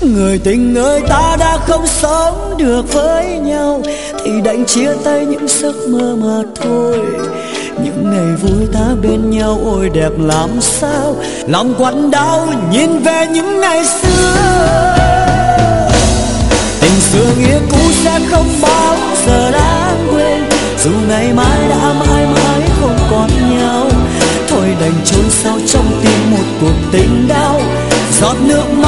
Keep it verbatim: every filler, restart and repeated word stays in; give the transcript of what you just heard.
Người tình ơi, ta đã không sống được với nhau thì đành chia tay những giấc mơ mà thôi. Những ngày vui ta bên nhau ôi đẹp làm sao, lòng quặn đau nhìn về những ngày xưa. Tình xưa nghĩa cũ sẽ không bao giờ lãng quên, dù ngày mai đã mãi mãi không còn nhau. Thôi đành chôn sâu trong tim một cuộc tình đau, giọt nước mắt